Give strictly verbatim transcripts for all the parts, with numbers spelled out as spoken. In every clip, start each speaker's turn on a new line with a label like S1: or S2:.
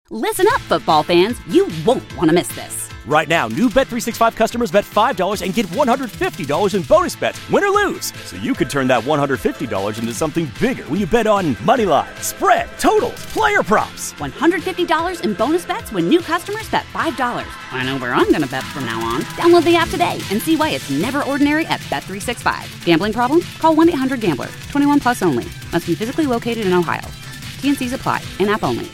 S1: Listen up, football fans. You won't want to miss this.
S2: Right now, new Bet three sixty-five customers bet five dollars and get one hundred fifty dollars in bonus bets, win or lose. So you could turn that one hundred fifty dollars into something bigger when you bet on money line, spread, totals, player props.
S1: one hundred fifty dollars in bonus bets when new customers bet five dollars. I know where I'm going to bet from now on. Download the app today and see why it's never ordinary at Bet three sixty-five. Gambling problem? Call one eight hundred gambler. twenty-one plus only. Must be physically located in Ohio. T N Cs apply. In-app only.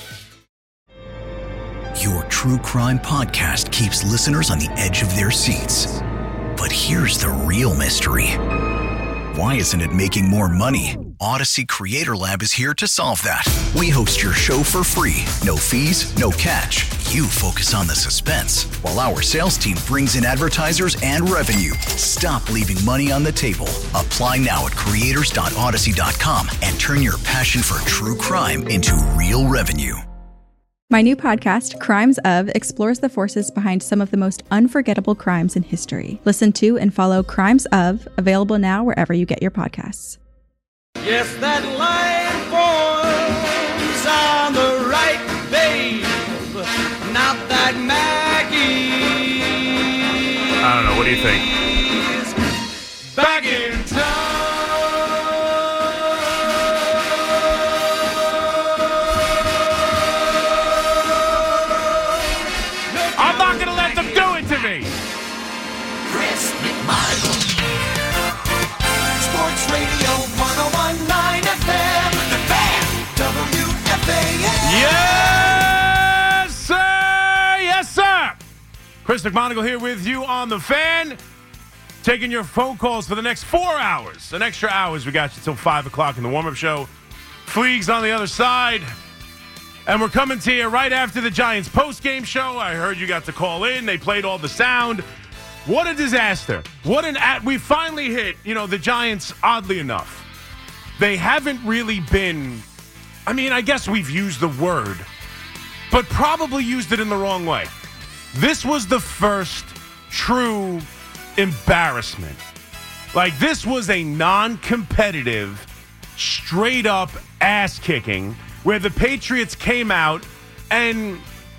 S3: Your true crime podcast keeps listeners on the edge of their seats. But here's the real mystery. Why isn't it making more money? Odyssey Creator Lab is here to solve that. We host your show for free. No fees, no catch. You focus on the suspense, while our sales team brings in advertisers and revenue. Stop leaving money on the table. Apply now at creators dot odyssey dot com and turn your passion for true crime into real revenue.
S4: My new podcast, Crimes Of, explores the forces behind some of the most unforgettable crimes in history. Listen to and follow Crimes Of, available now wherever you get your podcasts.
S5: Yes, that line forms on the right, babe. Not that Maggie.
S6: I don't know. What do you think?
S5: Back in town.
S6: I'm not going to let them do it to me.
S5: Chris McMichael. Sports Radio one oh one point nine F M. The Fan. W F A N.
S6: Yes, sir. Yes, sir. Chris McMonagle here with you on The Fan. Taking your phone calls for the next four hours. An extra hours. We got you till five o'clock in the warm-up show. Fleegs on the other side. And we're coming to you right after the Giants post-game show. I heard you got to call in. They played all the sound. What a disaster. What an at we finally hit, you know, the Giants, oddly enough. They haven't really been, I mean, I guess we've used the word, but probably used it in the wrong way. This was the first true embarrassment. Like, this was a non-competitive, straight-up ass-kicking where the Patriots came out and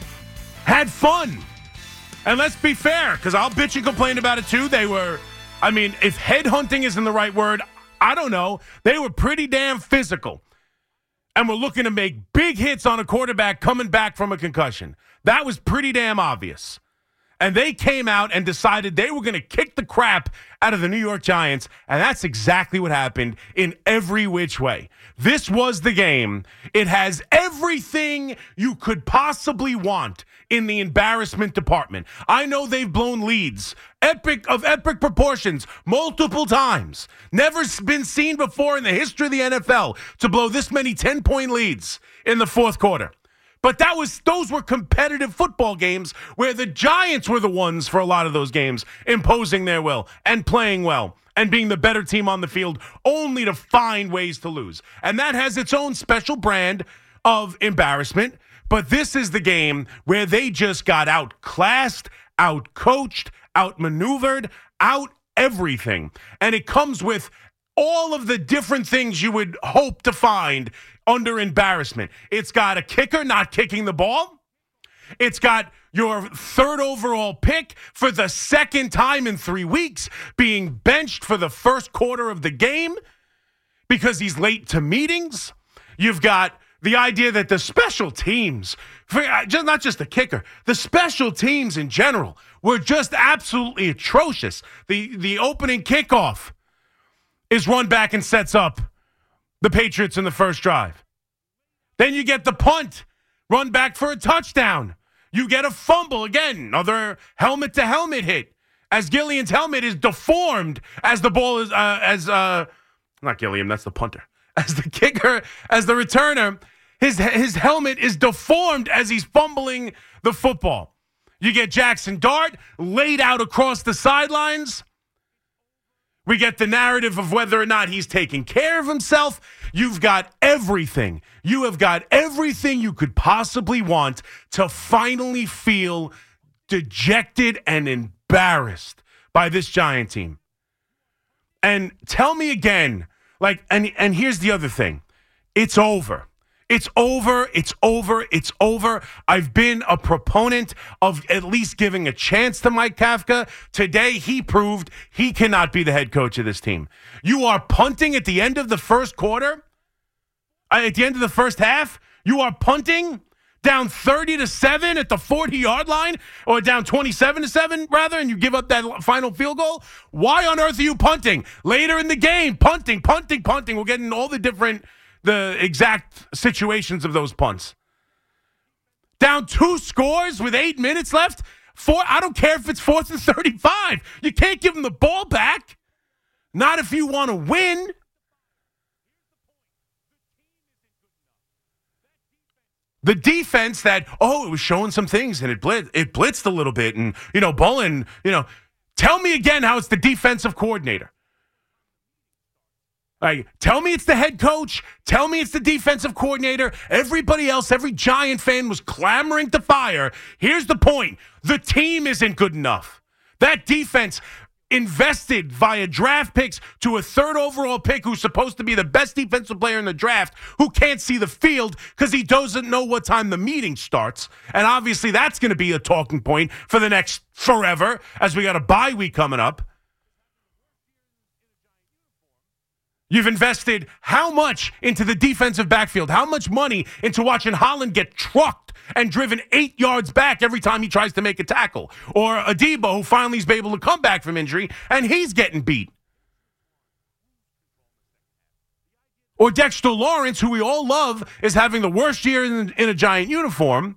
S6: had fun. And let's be fair, because I'll bitch and complain about it too. They were, I mean, if headhunting isn't the right word, I don't know. They were pretty damn physical. And were looking to make big hits on a quarterback coming back from a concussion. That was pretty damn obvious. And they came out and decided they were going to kick the crap out of the New York Giants, and that's exactly what happened in every which way. This was the game. It has everything you could possibly want in the embarrassment department. I know they've blown leads, epic of epic proportions, multiple times. Never been seen before in the history of the N F L to blow this many ten-point leads in the fourth quarter. But that was those were competitive football games where the Giants were the ones for a lot of those games imposing their will and playing well and being the better team on the field only to find ways to lose. And that has its own special brand of embarrassment. But this is the game where they just got outclassed, outcoached, outmaneuvered, out everything. And it comes with all of the different things you would hope to find under embarrassment. It's got a kicker not kicking the ball. It's got your third overall pick for the second time in three weeks being benched for the first quarter of the game because he's late to meetings. You've got the idea that the special teams, just not just the kicker, the special teams in general were just absolutely atrocious. The, the opening kickoff is run back and sets up the Patriots in the first drive. Then you get the punt, run back for a touchdown. You get a fumble, again, another helmet-to-helmet hit, as Gilliam's helmet is deformed as the ball is, uh, as, uh, not Gilliam, that's the punter. As the kicker, as the returner, his, his helmet is deformed as he's fumbling the football. You get Jackson Dart laid out across the sidelines. We get the narrative of whether or not he's taking care of himself. You've got everything. You have got everything you could possibly want to finally feel dejected and embarrassed by this Giant team. And tell me again, like, and, and here's the other thing. It's over. It's over. It's over. It's over. I've been a proponent of at least giving a chance to Mike Kafka. Today, he proved he cannot be the head coach of this team. You are punting at the end of the first quarter, uh, at the end of the first half. You are punting down thirty to seven at the forty-yard line, or down twenty-seven to seven, rather, and you give up that final field goal. Why on earth are you punting? Later in the game, punting, punting, punting. We're getting all the different, the exact situations of those punts. Down two scores with eight minutes left. Four, I don't care if it's fourth and thirty-five. You can't give them the ball back. Not if you want to win. The defense that, oh, it was showing some things and it blitz, it blitzed a little bit. And, you know, Bullen, you know, tell me again how it's the defensive coordinator. Like, tell me it's the head coach. Tell me it's the defensive coordinator. Everybody else, every Giant fan was clamoring to fire. Here's the point. The team isn't good enough. That defense invested via draft picks to a third overall pick who's supposed to be the best defensive player in the draft, who can't see the field because he doesn't know what time the meeting starts. And obviously that's going to be a talking point for the next forever, as we got a bye week coming up. You've invested how much into the defensive backfield? How much money into watching Holland get trucked and driven eight yards back every time he tries to make a tackle? Or Adebo, who finally is able to come back from injury, and he's getting beat. Or Dexter Lawrence, who we all love, is having the worst year in, in a Giant uniform.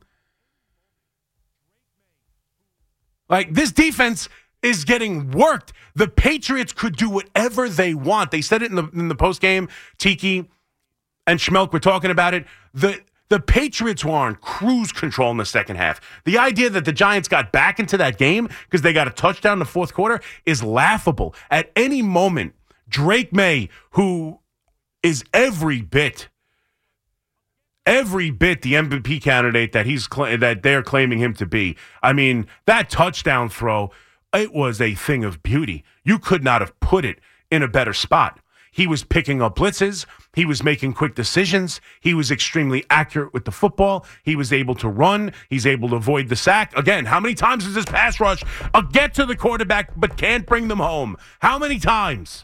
S6: Like, this defense is getting worked. The Patriots could do whatever they want. They said it in the in the postgame. Tiki and Schmelk were talking about it. The the Patriots were on cruise control in the second half. The idea that the Giants got back into that game because they got a touchdown in the fourth quarter is laughable. At any moment, Drake May, who is every bit, every bit the M V P candidate that he's that they're claiming him to be. I mean, that touchdown throw, it was a thing of beauty. You could not have put it in a better spot. He was picking up blitzes. He was making quick decisions. He was extremely accurate with the football. He was able to run. He's able to avoid the sack. Again, how many times does this pass rush uh, get to the quarterback but can't bring them home? How many times?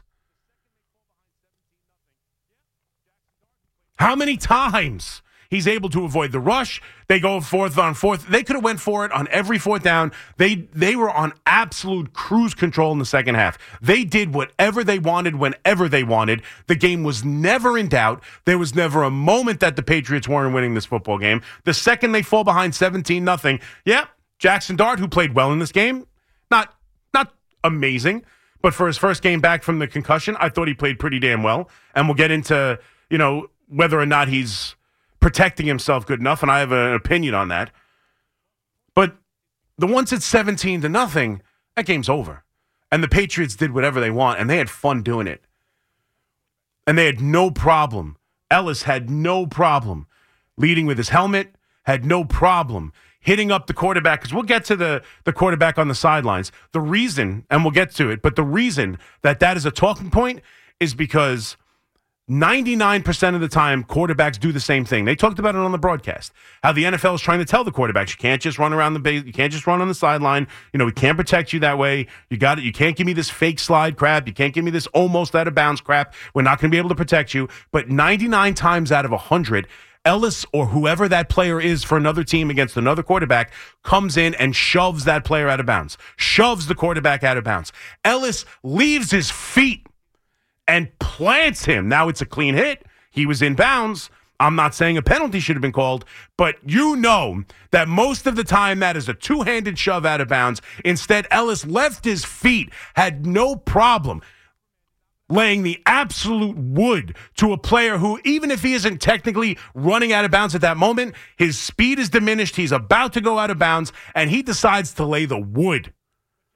S6: How many times? He's able to avoid the rush. They go fourth on fourth. They could have went for it on every fourth down. They they were on absolute cruise control in the second half. They did whatever they wanted whenever they wanted. The game was never in doubt. There was never a moment that the Patriots weren't winning this football game. The second they fall behind seventeen nothing, yeah, Jackson Dart, who played well in this game, not not amazing, but for his first game back from the concussion, I thought he played pretty damn well. And we'll get into, you know, whether or not he's protecting himself good enough, and I have an opinion on that. But the once it's seventeen to nothing, that game's over. And the Patriots did whatever they want, and they had fun doing it. And they had no problem. Ellis had no problem leading with his helmet, had no problem hitting up the quarterback, because we'll get to the, the quarterback on the sidelines. The reason, and we'll get to it, but the reason that that is a talking point is because ninety-nine percent of the time, quarterbacks do the same thing. They talked about it on the broadcast, how the N F L is trying to tell the quarterbacks, you can't just run around the base, you can't just run on the sideline. You know, we can't protect you that way. You got it. You can't give me this fake slide crap. You can't give me this almost out of bounds crap. We're not going to be able to protect you. But ninety-nine times out of one hundred, Ellis or whoever that player is for another team against another quarterback comes in and shoves that player out of bounds, shoves the quarterback out of bounds. Ellis leaves his feet and plants him. Now it's a clean hit. He was in bounds. I'm not saying a penalty should have been called, but you know that most of the time that is a two-handed shove out of bounds. Instead, Ellis left his feet, had no problem laying the absolute wood to a player who, even if he isn't technically running out of bounds at that moment, his speed is diminished. He's about to go out of bounds, and he decides to lay the wood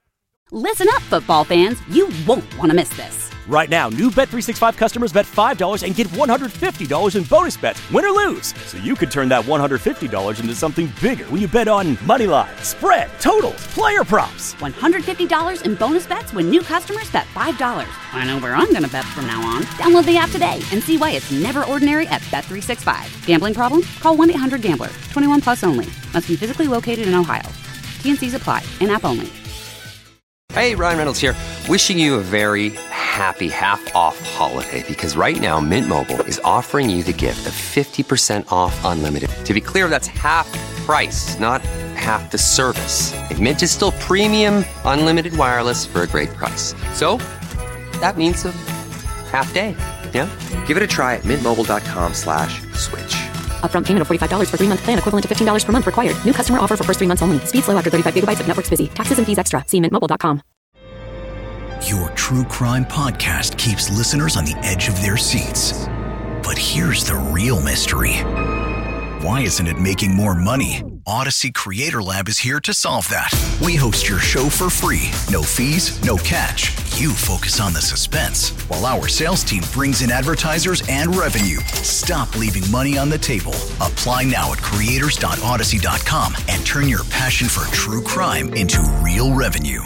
S1: Listen up, football fans. You won't want to miss this.
S2: Right now, new Bet three sixty-five customers bet five dollars and get one hundred fifty dollars in bonus bets, win or lose. So you could turn that one hundred fifty dollars into something bigger when you bet on money line, spread, totals, player props.
S1: one hundred fifty dollars in bonus bets when new customers bet five dollars. I know where I'm going to bet from now on. Download the app today and see why it's never ordinary at Bet three sixty-five. Gambling problem? Call one eight hundred gambler. twenty-one plus only. Must be physically located in Ohio. T N Cs apply. In-app only.
S7: Hey, Ryan Reynolds here. Wishing you a very happy half-off holiday because right now Mint Mobile is offering you the gift of fifty percent off unlimited. To be clear, that's half price, not half the service. And Mint is still premium unlimited wireless for a great price. So that means a half day. Yeah? Give it a try at mintmobile.com slash switch.
S8: Upfront payment of forty-five dollars for three-month plan equivalent to fifteen dollars per month required. New customer offer for first three months only. Speed slow after thirty-five gigabytes if network's busy. Taxes and fees extra. See mint mobile dot com.
S3: Your true crime podcast keeps listeners on the edge of their seats. But here's the real mystery. Why isn't it making more money? Odyssey Creator Lab is here to solve that. We host your show for free. No fees, no catch. You focus on the suspense, while our sales team brings in advertisers and revenue. Stop leaving money on the table. Apply now at creators dot odyssey dot com and turn your passion for true crime into real revenue.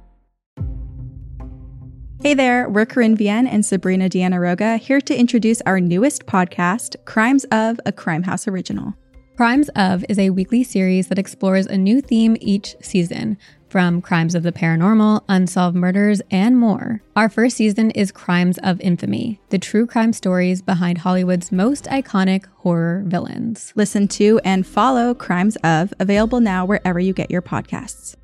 S4: Hey there, we're Corinne Vienne and Sabrina Deanna Roga here to introduce our newest podcast, Crimes of, a Crime House original.
S9: Crimes of is a weekly series that explores a new theme each season, from crimes of the paranormal, unsolved murders, and more. Our first season is Crimes of Infamy, the true crime stories behind Hollywood's most iconic horror villains.
S4: Listen to and follow Crimes of, available now wherever you get your podcasts.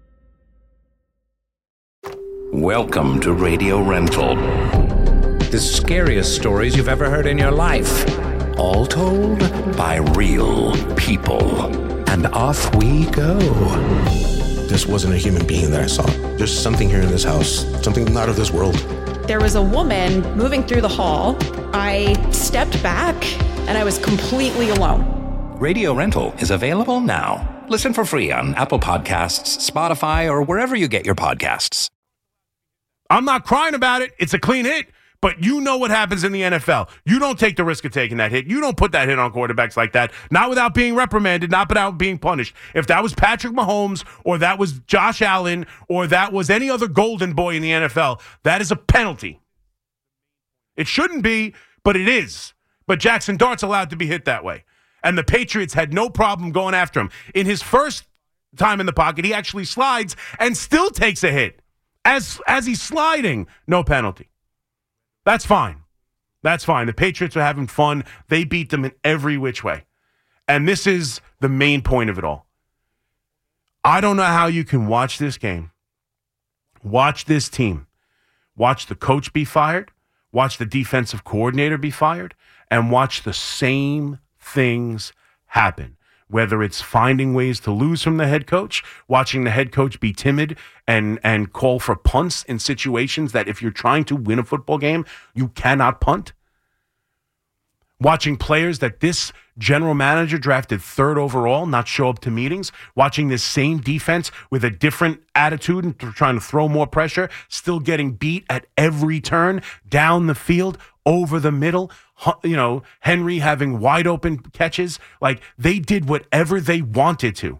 S10: Welcome to Radio Rental. The scariest stories you've ever heard in your life. All told by real people. And off we go.
S11: This wasn't a human being that I saw. There's something here in this house, something not of this world.
S12: There was a woman moving through the hall. I stepped back and I was completely alone.
S10: Radio Rental is available now. Listen for free on Apple Podcasts, Spotify, or wherever you get your podcasts.
S6: I'm not crying about it. It's a clean hit. But you know what happens in the N F L. You don't take the risk of taking that hit. You don't put that hit on quarterbacks like that. Not without being reprimanded, not without being punished. If that was Patrick Mahomes or that was Josh Allen or that was any other golden boy in the N F L, that is a penalty. It shouldn't be, but it is. But Jackson Dart's allowed to be hit that way. And the Patriots had no problem going after him. In his first time in the pocket, he actually slides and still takes a hit. As as he's sliding, no penalty. That's fine. That's fine. The Patriots are having fun. They beat them in every which way. And this is the main point of it all. I don't know how you can watch this game, watch this team, watch the coach be fired, watch the defensive coordinator be fired, and watch the same things happen. Whether it's finding ways to lose from the head coach, watching the head coach be timid and, and call for punts in situations that if you're trying to win a football game, you cannot punt. Watching players that this general manager drafted third overall not show up to meetings. Watching this same defense with a different attitude and trying to throw more pressure, still getting beat at every turn, down the field, over the middle. You know, Henry having wide open catches. Like, they did whatever they wanted to.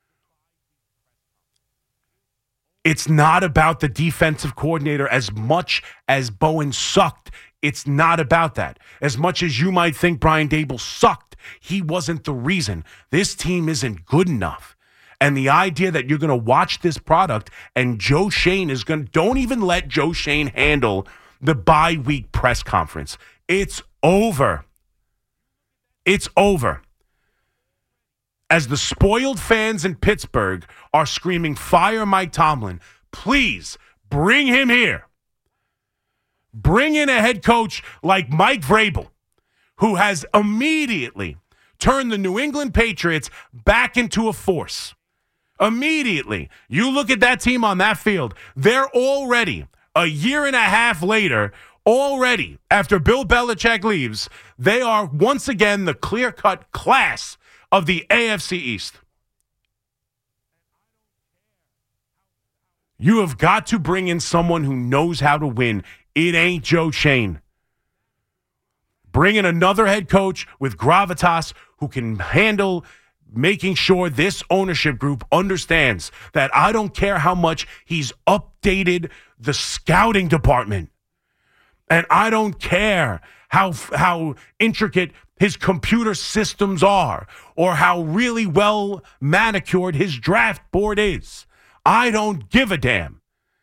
S6: It's not about the defensive coordinator as much as Bowen sucked. It's not about that. As much as you might think Brian Daboll sucked, he wasn't the reason. This team isn't good enough. And the idea that you're going to watch this product and Joe Schoen is going to, don't even let Joe Schoen handle the bye week press conference. It's over. It's over. As the spoiled fans in Pittsburgh are screaming, fire Mike Tomlin, please bring him here. Bring in a head coach like Mike Vrabel, who has immediately turned the New England Patriots back into a force. Immediately. You look at that team on that field, they're already, a year and a half later, already, after Bill Belichick leaves, they are once again the clear-cut class of the A F C East. You have got to bring in someone who knows how to win. It ain't Joe Schoen. Bring in another head coach with gravitas who can handle making sure this ownership group understands that I don't care how much he's updated the scouting department. And I don't care how how intricate his computer systems are or how really well manicured his draft board is. I don't give a damn.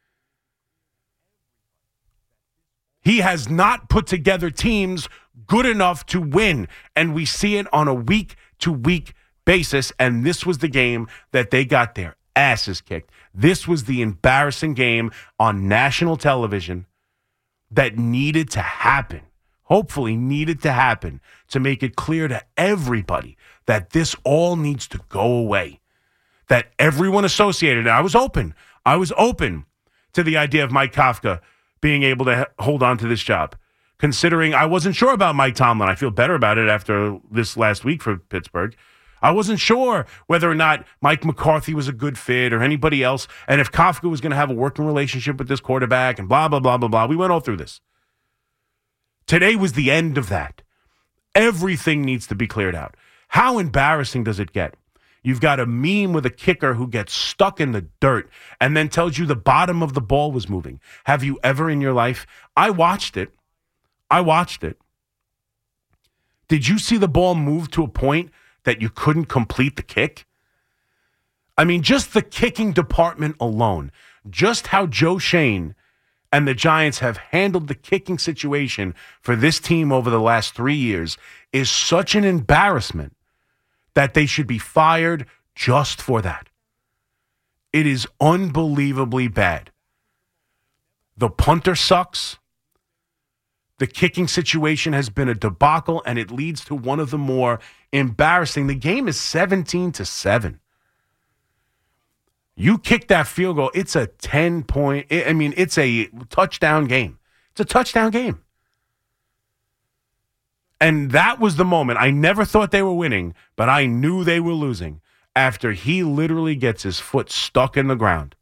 S6: He has not put together teams good enough to win, and we see it on a week-to-week basis, and this was the game that they got their asses kicked. This was the embarrassing game on national television that needed to happen, hopefully needed to happen, to make it clear to everybody that this all needs to go away, that everyone associated, and I was open, I was open to the idea of Mike Kafka being able to hold on to this job, considering I wasn't sure about Mike Tomlin. I feel better about it after this last week for Pittsburgh. I wasn't sure whether or not Mike McCarthy was a good fit or anybody else, and if Kafka was going to have a working relationship with this quarterback and blah, blah, blah, blah, blah. We went all through this. Today was the end of that. Everything needs to be cleared out. How embarrassing does it get? You've got a meme with a kicker who gets stuck in the dirt and then tells you the bottom of the ball was moving. Have you ever in your life? I watched it. I watched it. Did you see the ball move to a point that you couldn't complete the kick? I mean, just the kicking department alone, just how Joe Schoen and the Giants have handled the kicking situation for this team over the last three years is such an embarrassment that they should be fired just for that. It is unbelievably bad. The punter sucks. The kicking situation has been a debacle, and it leads to one of the more embarrassing. The game is seventeen to seven. You kick that field goal, it's a ten-point, I mean, it's a touchdown game. It's a touchdown game. And that was the moment. I never thought they were winning, but I knew they were losing after he literally gets his foot stuck in the ground.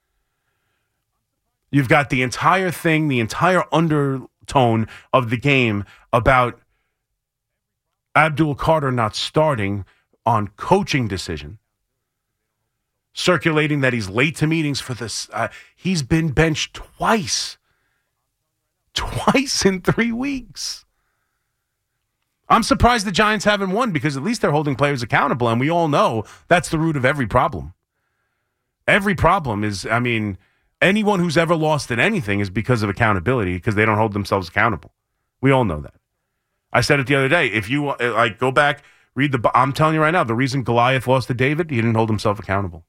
S6: You've got the entire thing, the entire undertone of the game about Abdul Carter not starting on coaching decision, circulating that he's late to meetings for this. Uh, he's been benched twice. Twice in three weeks. I'm surprised the Giants haven't won because at least they're holding players accountable, and we all know that's the root of every problem. Every problem is, I mean, anyone who's ever lost in anything is because of accountability, because they don't hold themselves accountable. We all know that. I said it the other day. If you like, go back, read the. I'm telling you right now, the reason Goliath lost to David, he didn't hold himself accountable.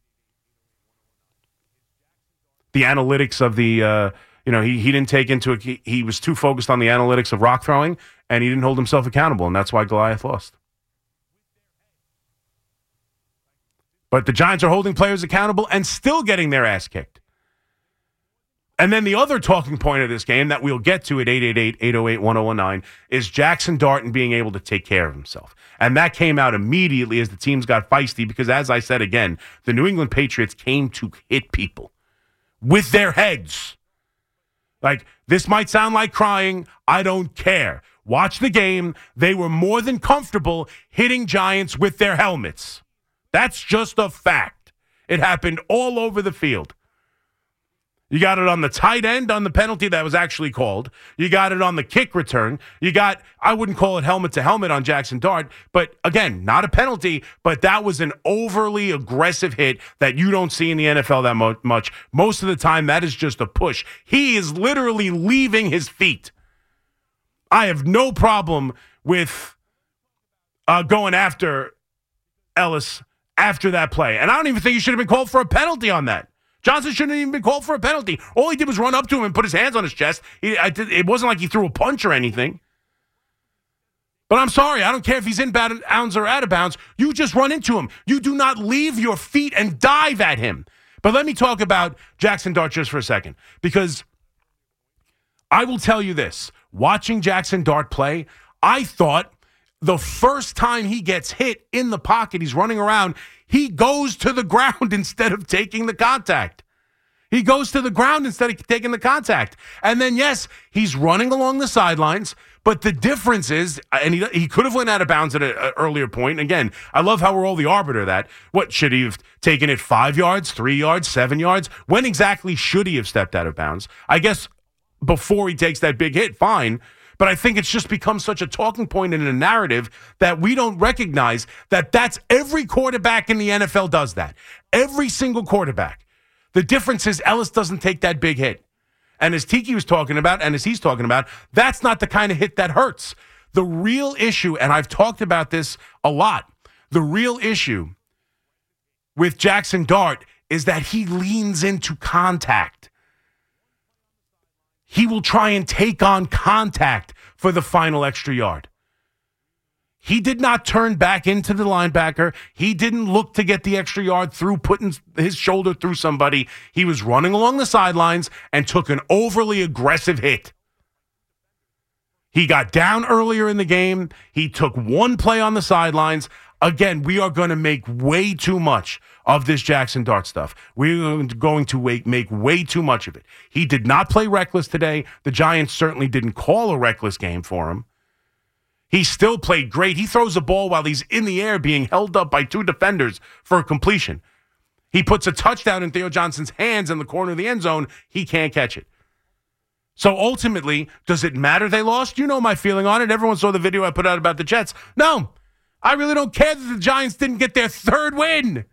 S6: The analytics of the, uh, you know, he he didn't take into it. He, he was too focused on the analytics of rock throwing, and he didn't hold himself accountable, and that's why Goliath lost. But the Giants are holding players accountable and still getting their ass kicked. And then the other talking point of this game that we'll get to at eight eight eight, eight oh eight, one oh one nine is Jackson Dart being able to take care of himself. And that came out immediately as the teams got feisty because, as I said again, the New England Patriots came to hit people with their heads. Like, this might sound like crying. I don't care. Watch the game. They were more than comfortable hitting Giants with their helmets. That's just a fact. It happened all over the field. You got it on the tight end on the penalty that was actually called. You got it on the kick return. You got, I wouldn't call it helmet to helmet on Jackson Dart, but again, not a penalty, but that was an overly aggressive hit that you don't see in the N F L that mo- much. Most of the time, that is just a push. He is literally leaving his feet. I have no problem with uh, going after Ellis after that play. And I don't even think he should have been called for a penalty on that. Johnson shouldn't have even been called for a penalty. All he did was run up to him and put his hands on his chest. He, I did, it wasn't like he threw a punch or anything. But I'm sorry. I don't care if he's in bounds or out of bounds. You just run into him. You do not leave your feet and dive at him. But let me talk about Jackson Dart just for a second. Because I will tell you this. Watching Jackson Dart play, I thought the first time he gets hit in the pocket, he's running around, he goes to the ground instead of taking the contact. He goes to the ground instead of taking the contact. And then, yes, he's running along the sidelines, but the difference is, and he he could have went out of bounds at an earlier point. Again, I love how we're all the arbiter of that. What, should he have taken it five yards, three yards, seven yards? When exactly should he have stepped out of bounds? I guess before he takes that big hit, fine. But I think it's just become such a talking point in a narrative that we don't recognize that that's every quarterback in the N F L does that. Every single quarterback. The difference is Ellis doesn't take that big hit. And as Tiki was talking about, and as he's talking about, that's not the kind of hit that hurts. The real issue, and I've talked about this a lot, the real issue with Jackson Dart is that he leans into contact. He will try and take on contact for the final extra yard. He did not turn back into the linebacker. He didn't look to get the extra yard through putting his shoulder through somebody. He was running along the sidelines and took an overly aggressive hit. He got down earlier in the game. He took one play on the sidelines. Again, we are going to make way too much of this Jackson Dart stuff. We're going to make way too much of it. He did not play reckless today. The Giants certainly didn't call a reckless game for him. He still played great. He throws a ball while he's in the air being held up by two defenders for a completion. He puts a touchdown in Theo Johnson's hands in the corner of the end zone. He can't catch it. So ultimately, does it matter they lost? You know my feeling on it. Everyone saw the video I put out about the Jets. No, I really don't care that the Giants didn't get their third win.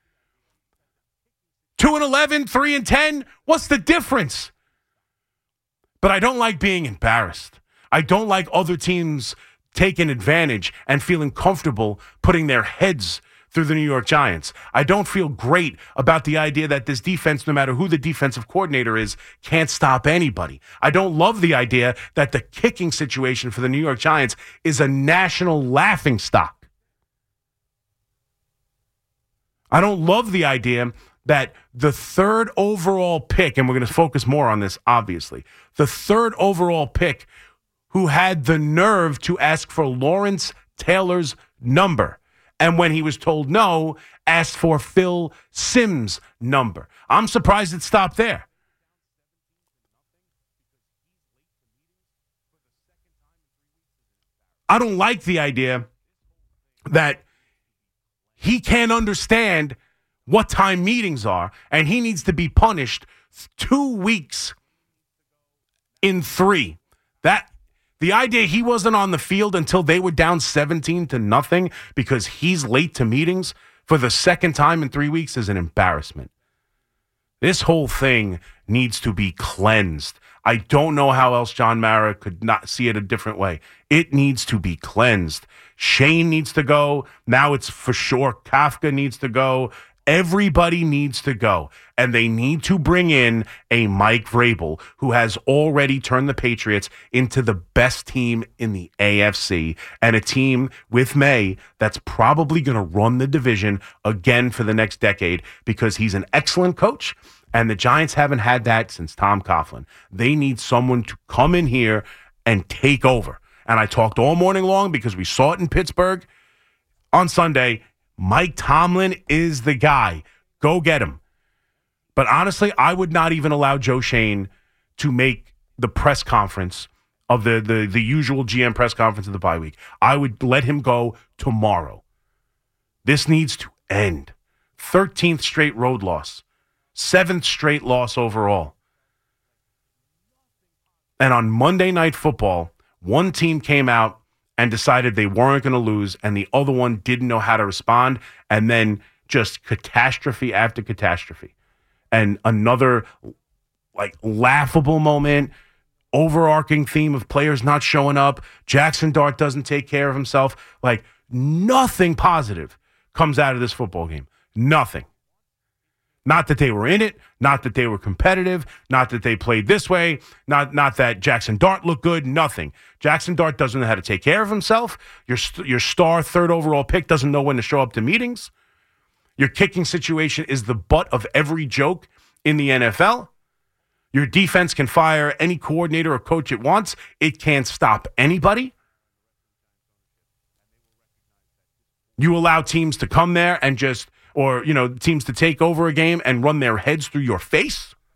S6: two and eleven, three and ten. What's the difference? But I don't like being embarrassed. I don't like other teams taking advantage and feeling comfortable putting their heads through the New York Giants. I don't feel great about the idea that this defense, no matter who the defensive coordinator is, can't stop anybody. I don't love the idea that the kicking situation for the New York Giants is a national laughingstock. I don't love the idea that the third overall pick, and we're going to focus more on this, obviously, the third overall pick who had the nerve to ask for Lawrence Taylor's number, and when he was told no, asked for Phil Simms' number. I'm surprised it stopped there. I don't like the idea that he can't understand what time meetings are, and he needs to be punished two weeks in three. That the idea he wasn't on the field until they were down seventeen to nothing because he's late to meetings for the second time in three weeks is an embarrassment. This whole thing needs to be cleansed. I don't know how else John Mara could not see it a different way. It needs to be cleansed. Shane needs to go. Now it's for sure Kafka needs to go. Everybody needs to go, and they need to bring in a Mike Vrabel who has already turned the Patriots into the best team in the A F C and a team with May that's probably going to run the division again for the next decade because he's an excellent coach, and the Giants haven't had that since Tom Coughlin. They need someone to come in here and take over. And I talked all morning long because we saw it in Pittsburgh on Sunday. Mike Tomlin is the guy. Go get him. But honestly, I would not even allow Joe Shane to make the press conference of the, the, the usual G M press conference of the bye week. I would let him go tomorrow. This needs to end. thirteenth straight road loss. Seventh straight loss overall. And on Monday Night Football, one team came out and decided they weren't going to lose, and the other one didn't know how to respond, and then just catastrophe after catastrophe. And another, like, laughable moment, overarching theme of players not showing up. Jackson Dart doesn't take care of himself. Like, nothing positive comes out of this football game. Nothing. Not that they were in it, not that they were competitive, not that they played this way, not not that Jackson Dart looked good, nothing. Jackson Dart doesn't know how to take care of himself. Your, your star third overall pick doesn't know when to show up to meetings. Your kicking situation is the butt of every joke in the N F L. Your defense can fire any coordinator or coach it wants. It can't stop anybody. You allow teams to come there and just... or, you know, teams to take over a game and run their heads through your face.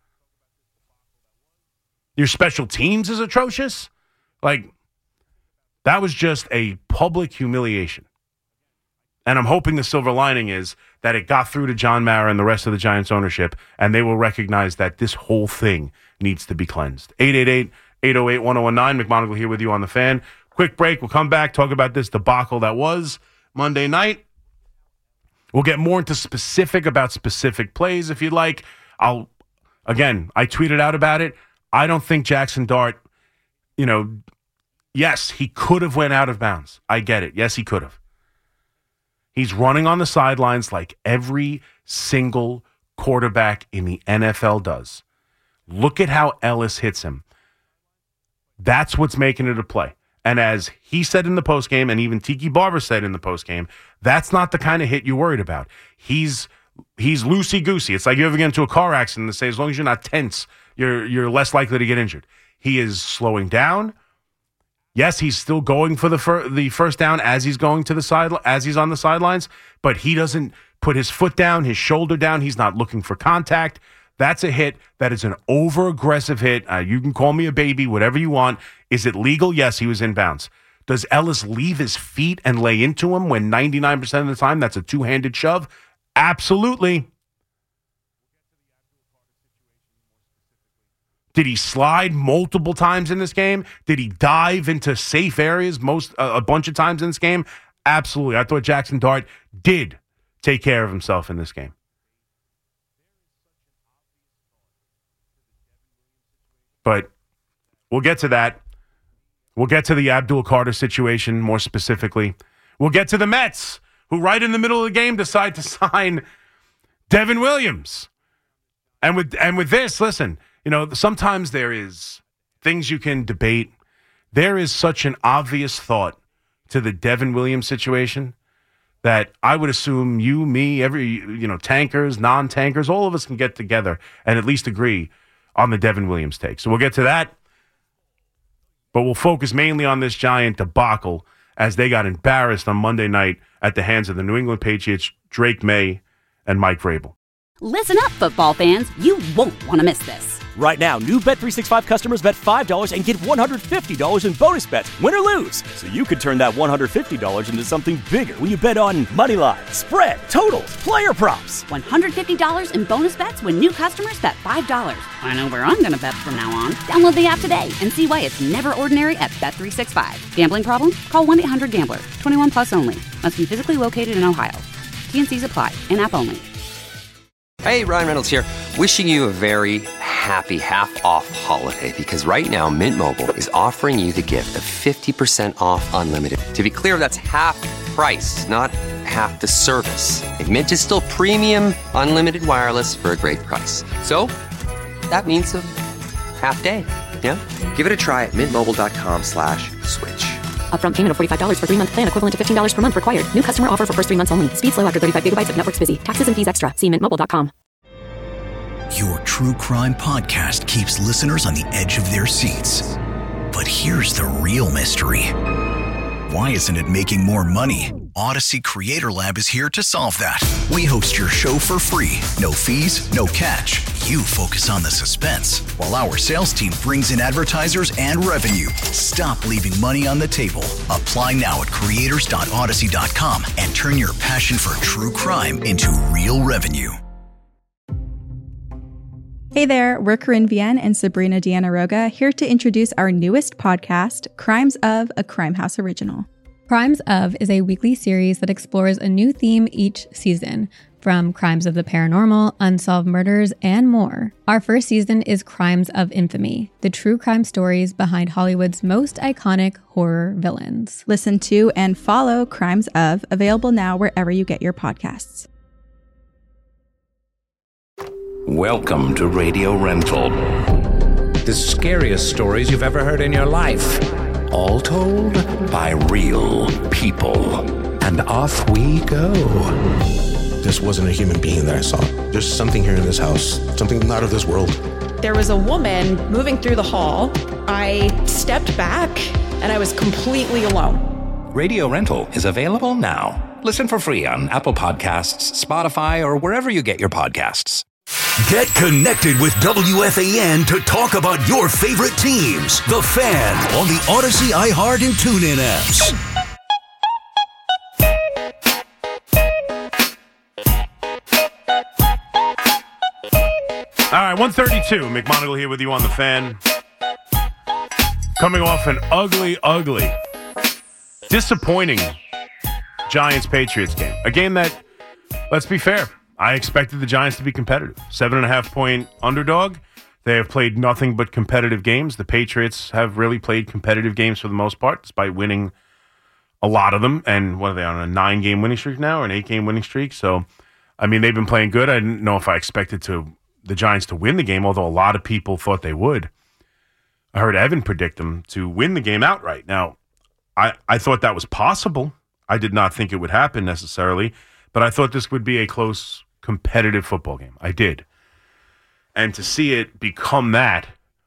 S6: your special teams is atrocious. Like, that was just a public humiliation. And I'm hoping the silver lining is that it got through to John Mara and the rest of the Giants ownership, and they will recognize that this whole thing needs to be cleansed. eight eight eight, eight oh eight, one oh one nine. McMonagle here with you on The Fan. Quick break. We'll come back, talk about this debacle that was Monday night. We'll get more into specific about specific plays if you'd like. I'll, again, I tweeted out about it. I don't think Jackson Dart, you know, yes, he could have went out of bounds. I get it. Yes, he could have. He's running on the sidelines like every single quarterback in the N F L does. Look at how Ellis hits him. That's what's making it a play. And as he said in the postgame, and even Tiki Barber said in the postgame, that's not the kind of hit you're worried about. He's he's loosey-goosey. It's like you ever get into a car accident and say, as long as you're not tense, you're you're less likely to get injured. He is slowing down. Yes, he's still going for the fir- the first down as he's going to the side as he's on the sidelines, but he doesn't put his foot down, his shoulder down. He's not looking for contact. That's a hit. That is an over-aggressive hit. Uh, you can call me a baby, whatever you want. Is it legal? Yes, he was in bounds. Does Ellis leave his feet and lay into him when ninety-nine percent of the time that's a two-handed shove? Absolutely. Did he slide multiple times in this game? Did he dive into safe areas most uh, a bunch of times in this game? Absolutely. I thought Jackson Dart did take care of himself in this game. But we'll get to that. We'll get to the Abdul Carter situation more specifically. We'll get to the Mets, who right in the middle of the game decide to sign Devin Williams. And with and with this, listen, you know, sometimes there is things you can debate. There is such an obvious thought to the Devin Williams situation that I would assume you, me, every, you know, tankers, non-tankers, all of us can get together and at least agree on the Devin Williams take. So we'll get to that. But we'll focus mainly on this Giant debacle as they got embarrassed on Monday night at the hands of the New England Patriots, Drake May and Mike Vrabel.
S1: Listen up, football fans. You won't want to miss this.
S2: Right now, new Bet three sixty-five customers bet five dollars and get one hundred fifty dollars in bonus bets, win or lose. So you could turn that one hundred fifty dollars into something bigger when you bet on money line, spread, totals, player props.
S1: one hundred fifty dollars in bonus bets when new customers bet five dollars. I know where I'm going to bet from now on. Download the app today and see why it's never ordinary at Bet three sixty-five. Gambling problem? Call one eight hundred gambler. twenty-one plus only. Must be physically located in Ohio. T N Cs apply. In-app only.
S7: Hey, Ryan Reynolds here. Wishing you a very happy half-off holiday because right now Mint Mobile is offering you the gift of fifty percent off unlimited. To be clear, that's half price, not half the service. Like, Mint is still premium unlimited wireless for a great price. So that means a half day. Yeah? Give it a try at mintmobile.com slash switch.
S8: Upfront payment of forty-five dollars for three-month plan equivalent to fifteen dollars per month required. New customer offer for first three months only. Speed slow after thirty-five gigabytes if network's busy. Taxes and fees extra. See mint mobile dot com.
S3: Your true crime podcast keeps listeners on the edge of their seats. But here's the real mystery. Why isn't it making more money? Odyssey Creator Lab is here to solve that. We host your show for free. No fees, no catch. You focus on the suspense, while our sales team brings in advertisers and revenue. Stop leaving money on the table. Apply now at creators dot odyssey dot com and turn your passion for true crime into real revenue.
S4: Hey there, we're Corinne Vienne and Sabrina Diana-Roga here to introduce our newest podcast, Crimes of, a Crime House original.
S9: Crimes of is a weekly series that explores a new theme each season, from crimes of the paranormal, unsolved murders, and more. Our first season is Crimes of Infamy, the true crime stories behind Hollywood's most iconic horror villains.
S4: Listen to and follow Crimes of, available now wherever you get your podcasts.
S10: Welcome to Radio Rental. The scariest stories you've ever heard in your life. All told by real people. And off we go.
S11: This wasn't a human being that I saw. There's something here in this house, something not of this world.
S12: There was a woman moving through the hall. I stepped back and I was completely alone.
S10: Radio Rental is available now. Listen for free on Apple Podcasts, Spotify, or wherever you get your podcasts.
S3: Get connected with W F A N to talk about your favorite teams. The Fan on the Odyssey, iHeart, and TuneIn apps.
S6: All right, one thirty-two. McMonagle here with you on The Fan. Coming off an ugly, ugly, disappointing Giants-Patriots game. A game that, let's be fair, I expected the Giants to be competitive. Seven and a half point underdog. They have played nothing but competitive games. The Patriots have really played competitive games for the most part, despite winning a lot of them. And what are they on, a nine-game winning streak now or an eight-game winning streak? So, I mean, they've been playing good. I didn't know if I expected to the Giants to win the game, although a lot of people thought they would. I heard Evan predict them to win the game outright. Now, I, I thought that was possible. I did not think it would happen necessarily, but I thought this would be a close, competitive football game. I did. And to see it become that,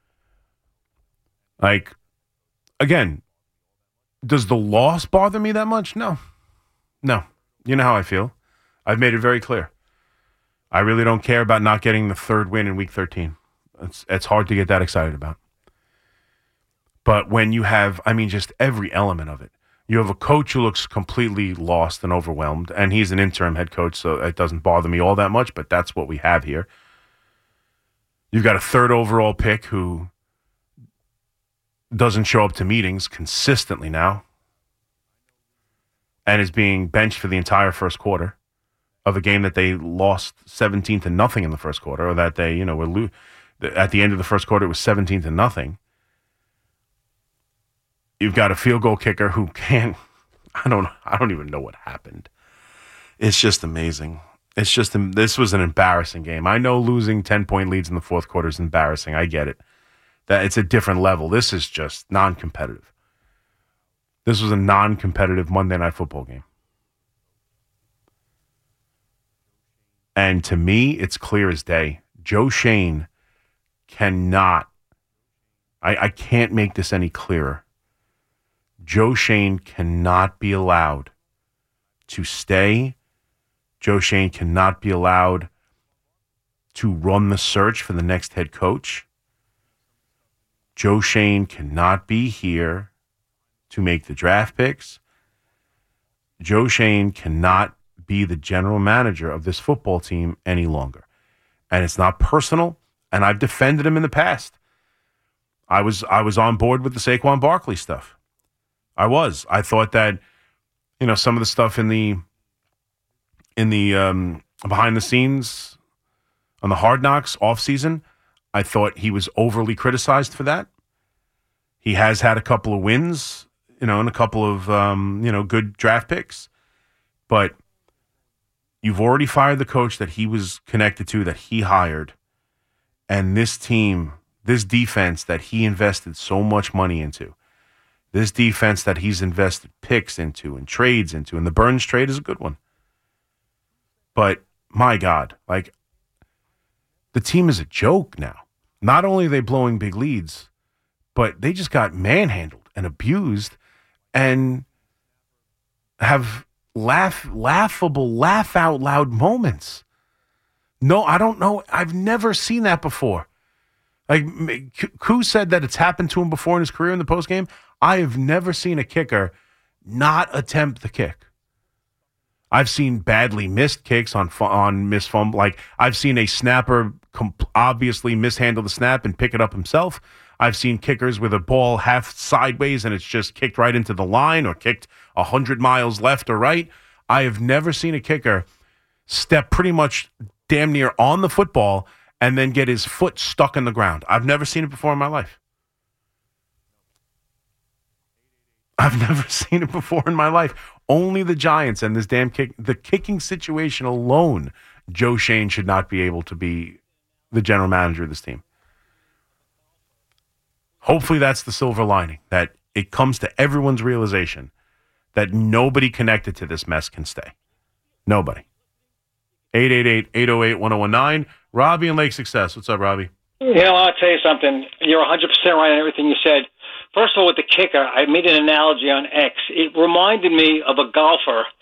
S6: like, again, does the loss bother me that much? No. No. You know how I feel. I've made it very clear. I really don't care about not getting the third win in week thirteen. It's, it's hard to get that excited about. But when you have, I mean, just every element of it, you have a coach who looks completely lost and overwhelmed, and he's an interim head coach, so it doesn't bother me all that much, but that's what we have here. You've got a third overall pick who doesn't show up to meetings consistently now and is being benched for the entire first quarter of a game that they lost seventeen to nothing in the first quarter, or that they, you know, were lo- at the end of the first quarter, it was seventeen to nothing. You've got a field goal kicker who can't, I don't, I don't even know what happened. It's just amazing. It's just, this was an embarrassing game. I know losing ten-point leads in the fourth quarter is embarrassing. I get it. That it's a different level. This is just non-competitive. This was a non-competitive Monday Night Football game. And to me, it's clear as day. Joe Schoen cannot, I, I can't make this any clearer. Joe Schoen cannot be allowed to stay. Joe Schoen cannot be allowed to run the search for the next head coach. Joe Schoen cannot be here to make the draft picks. Joe Schoen cannot be the general manager of this football team any longer. And it's not personal, and I've defended him in the past. I was I was on board with the Saquon Barkley stuff. I was. I thought that, you know, some of the stuff in the in the um, behind the scenes on the Hard Knocks offseason, I thought he was overly criticized for that. He has had a couple of wins, you know, and a couple of um, you know, good draft picks, but you've already fired the coach that he was connected to, that he hired, and this team, this defense that he invested so much money into, this defense that he's invested picks into and trades into, and the Burns trade is a good one. But, my God, like, the team is a joke now. Not only are they blowing big leads, but they just got manhandled and abused and have laugh, laughable, laugh out loud moments. No, I don't know. I've never seen that before. Like, Koo said that it's happened to him before in his career in the postgame. I have never seen a kicker not attempt the kick. I've seen badly missed kicks on on missed fumble. Like, I've seen a snapper comp- obviously mishandle the snap and pick it up himself. I've seen kickers with a ball half sideways and it's just kicked right into the line or kicked one hundred miles left or right. I have never seen a kicker step pretty much damn near on the football and then get his foot stuck in the ground. I've never seen it before in my life. I've never seen it before in my life. Only the Giants and this damn kick, the kicking situation alone, Joe Schoen should not be able to be the general manager of this team. Hopefully that's the silver lining, that it comes to everyone's realization that nobody connected to this mess can stay. Nobody. eight eight eight, eight oh eight, one oh one nine. Robbie in Lake Success. What's up, Robbie?
S13: You know, I'll tell you something. You're one hundred percent right on everything you said. First of all, with the kicker, I made an analogy on X. It reminded me of a golfer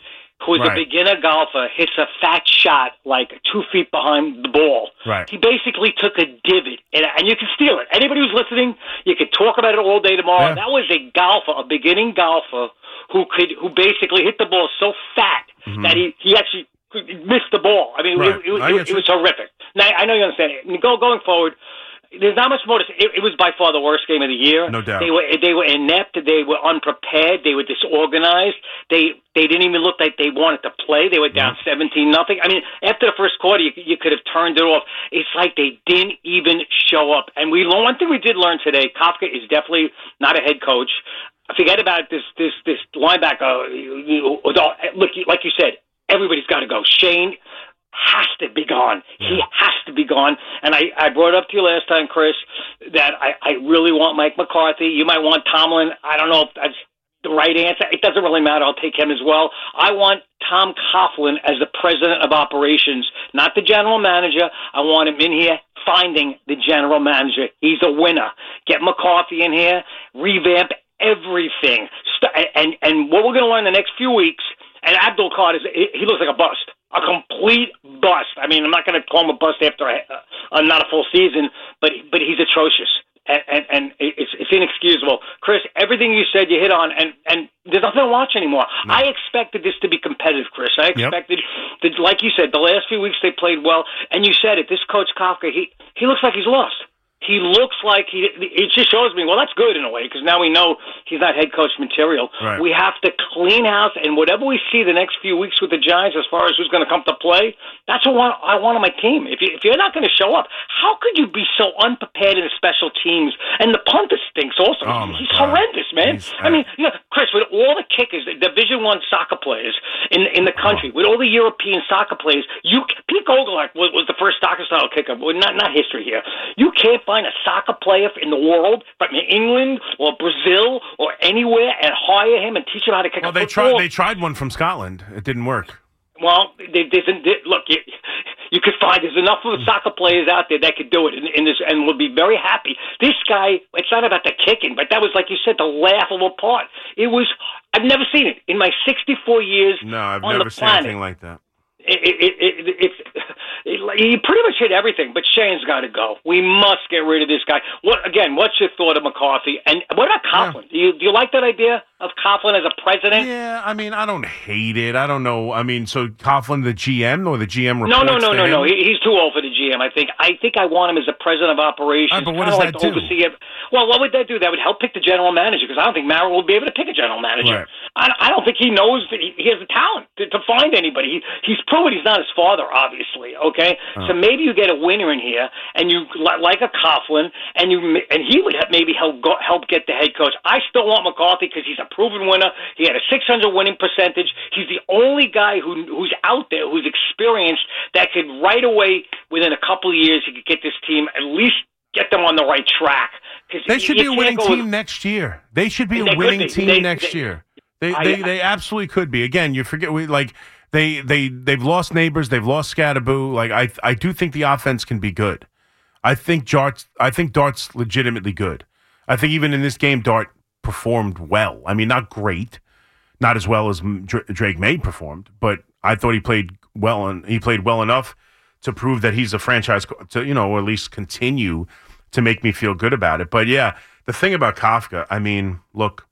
S13: who is
S6: Right.
S13: a beginner golfer, hits a fat shot like two feet behind the ball.
S6: Right.
S13: He basically took a divot, and, and you can steal it. Anybody who's listening, you could talk about it all day tomorrow.
S6: Yeah.
S13: That was a golfer, a beginning golfer, who could who basically hit the ball so fat
S6: Mhm.
S13: that he, he actually missed the ball. I mean,
S6: Right.
S13: it, it,
S6: I
S13: it,
S6: get
S13: it was horrific. Now, I know you understand it. Go, going forward, there's not much more to say. It, it was by far the worst game of the year.
S6: No doubt.
S13: They were they were inept. They were unprepared. They were disorganized. They they didn't even look like they wanted to play. They were down seventeen nothing. I mean, after the first quarter, you, you could have turned it off. It's like they didn't even show up. And we one thing we did learn today: Kafka is definitely not a head coach. Forget about this this this linebacker. You, you, look, like you said, everybody's got to go. Shane has to be gone. He has to be gone. And I, I brought up to you last time, Chris, that I, I really want Mike McCarthy. You might want Tomlin. I don't know if that's the right answer. It doesn't really matter. I'll take him as well. I want Tom Coughlin as the president of operations, not the general manager. I want him in here finding the general manager. He's a winner. Get McCarthy in here, revamp everything. St- and, and what we're going to learn the next few weeks, and Abdul Qadir, is he looks like a bust. A complete bust. I mean, I'm not going to call him a bust after a, uh, not a full season, but but he's atrocious, and and, and it's it's inexcusable. Chris, everything you said, you hit on, and, and there's nothing to watch anymore. No. I expected this to be competitive, Chris. I expected, yep. that, like you said, the last few weeks they played well, and you said it. This coach Kafka, he he looks like he's lost. He looks like he. It just shows me. Well, that's good in a way because now we know he's not head coach material.
S6: Right.
S13: We have to clean house, and whatever we see the next few weeks with the Giants, as far as who's going to come to play, that's what I want on my team. If you if you're not going to show up, how could you be so unprepared in the special teams? And the punter stinks also.
S6: Oh
S13: he's
S6: God.
S13: horrendous, man.
S6: He's,
S13: I mean, you know, Chris, with all the kickers, the Division One soccer players in in the country, oh. with all the European soccer players, you Pete Gogolak was, was the first soccer style kicker. Well, not not history here. You can't find a soccer player in the world from England or Brazil or anywhere and hire him and teach him how to kick
S6: well,
S13: a
S6: they
S13: football.
S6: tried. They tried one from Scotland. It didn't work.
S13: Well, they, they, they, look, you, you could find there's enough of soccer players out there that could do it, in, in this, and will be very happy. This guy, it's not about the kicking, but that was, like you said, the laughable part. It was. I've never seen it in my sixty-four years.
S6: No, I've
S13: on
S6: never
S13: the
S6: seen
S13: planet.
S6: anything like that.
S13: It, it, it, it, it's it, he pretty much hit everything, but Shane's got to go. We must get rid of this guy. What again? What's your thought of McCarthy? And what about Coughlin? Yeah. Do you do you like that idea of Coughlin as a president?
S6: Yeah, I mean, I don't hate it. I don't know. I mean, so Coughlin, the G M or the G M
S13: No,
S6: reports
S13: no, no,
S6: to
S13: no,
S6: him?
S13: no. He, he's too old for the G M. I think. I think I want him as the president of operations.
S6: Right, but what
S13: kinda
S6: does
S13: like
S6: that
S13: to
S6: do?
S13: Oversee it. Well, what would that do? That would help pick the general manager because I don't think Mara will be able to pick a general manager.
S6: Right.
S13: I, I don't think he knows that he, he has the talent to, to find anybody. He, he's proven he's not his father, obviously. Okay,
S6: Oh.
S13: so maybe you get a winner in here, and you like a Coughlin, and you and he would have maybe help go, help get the head coach. I still want McCarthy because he's a proven winner. He had a six hundred winning percentage. He's the only guy who who's out there who's experienced that could right away within a couple of years he could get this team at least get them on the right track.
S6: They should
S13: you
S6: be a
S13: can't
S6: winning
S13: go
S6: team
S13: with,
S6: next year. They should be
S13: They
S6: a winning
S13: could be.
S6: team
S13: They-
S6: next
S13: they-
S6: year. They
S13: I-
S6: they, they absolutely could be. Again, you forget we like they they they've lost Neighbors, they've lost Scatterboo. Like I I do think the offense can be good. I think Dart's I think Dart's legitimately good. I think even in this game, Dart performed well. I mean, not great, not as well as Dr- Drake May performed, but I thought he played well and he played well enough to prove that he's a franchise to you know or at least continue to make me feel good about it. But yeah, the thing about Kafka, I mean, look.